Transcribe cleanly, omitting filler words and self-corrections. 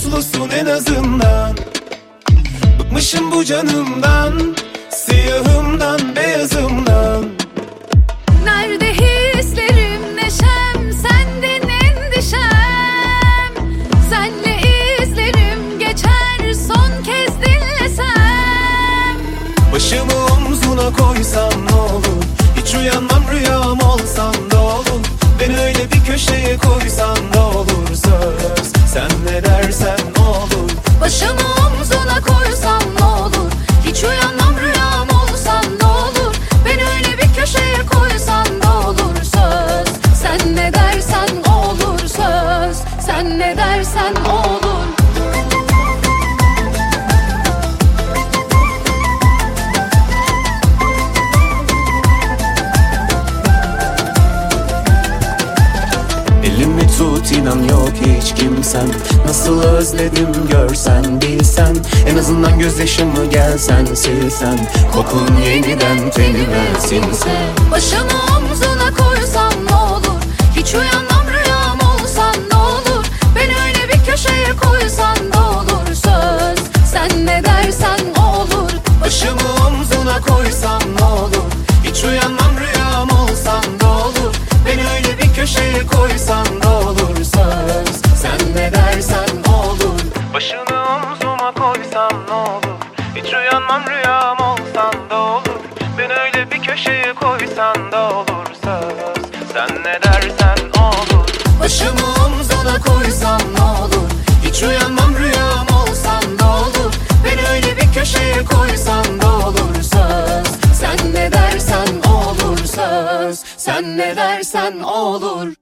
mutlusun en azından. Bıkmışım bu canımdan, siyahımdan beyazımdan. Nerede hislerim, neşem, senden endişem. Senle izlerim geçer, son kez dinlesem. Başımı omzuna koysam ne olur, hiç uyanmam rüyam olsan da olur. Beni öyle bir köşeye koysan da olur. Söz, sen ne dersen o olur. Başımı omzuna koysam ne olur, hiç uyanmam rüyam olsan da olur. Beni öyle bir köşeye koysan da olur. Söz, sen ne dersen o olur. Söz, sen ne dersen o olur. Elimi tut, inan yok hiç kimsem. Nasıl özledim görsen bilsen. En azından gözyaşımı gelsen silsen. Kokun yeniden tenime sinse. Başımı omzuna koysam ne olur, hiç uyanmam rüyam olsan ne olur. Beni öyle bir köşeye koysan da olur. Söz, sen ne dersen o olur. Başımı omzuna koysam ne olur, hiç uyanmam rüyam olsan da olur. Beni öyle bir köşeye koysan da olur. Söz, sen ne dersen o olur. Başını omzuma koysam ne olur, hiç uyanmam rüyam olsan da olur. Beni öyle bir köşeye koysan da olur. Söz, sen ne dersen o olur. Başımı omzuna koysam ne olur, hiç uyanmam rüyam olsan da olur. Beni öyle bir köşeye koysan da olur. Söz, sen ne dersen o olur. Söz, sen ne dersen o olur.